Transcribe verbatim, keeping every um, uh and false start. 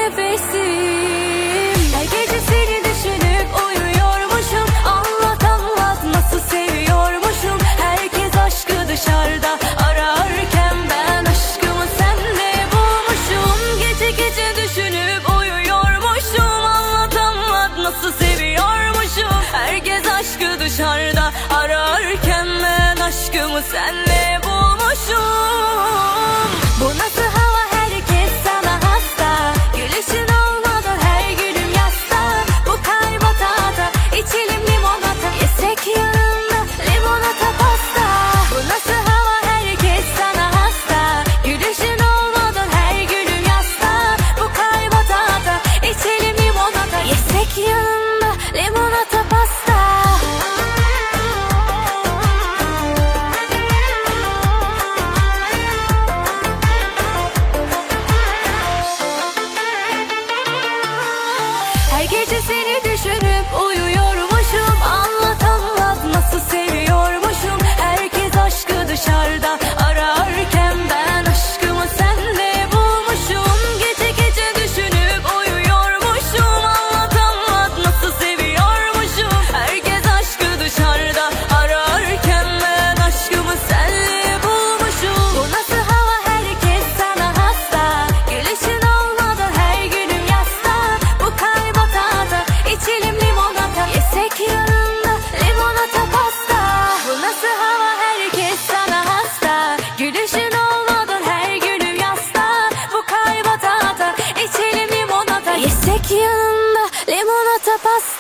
nefesim. Her gece seni düşünüp uyuyormuşum. Anlat anlat nasıl seviyormuşum. Herkes aşkı dışarıda ararken ben aşkımı senle bulmuşum. Gece gece düşünüp uyuyormuşum. Anlat anlat nasıl seviyormuşum. Herkes aşkı dışarıda ararken ben aşkımı senle bulmuşum. Bu nasıl hava, herkes sana hasta. Gülüşün olmadan her günüm yasta. Bu kalp atata, içelim limonata. Yesek yanında limonata pasta. Bu nasıl hava, herkes sana hasta. Gülüşün olmadan her günüm yasta. Bu kalp atata, içelim limonata. Yesek yanında limonata pasta. Her gece seni düşünüp uyuyormuşum. Anlat anlat nasıl seviyormuşum. Herkes aşkı dışarıda ararken ben aşkımı senle bulmuşum. Gece gece düşünüp uyuyormuşum. Anlat anlat nasıl seviyormuşum. Herkes aşkı dışarıda ararken ben aşkımı senle bulmuşum. Bu nasıl hava, herkes sana hasta. Gülüşün olmadan her günüm yasta. Bu kalp atata, içelim limonata. Yesek yanında limonata pasta. Bu nasıl hava, herkes sana hasta. Gülüşün olmadan her günüm yasta. Bu kalp atata, içelim limonata. Yesek yanında limonata pasta.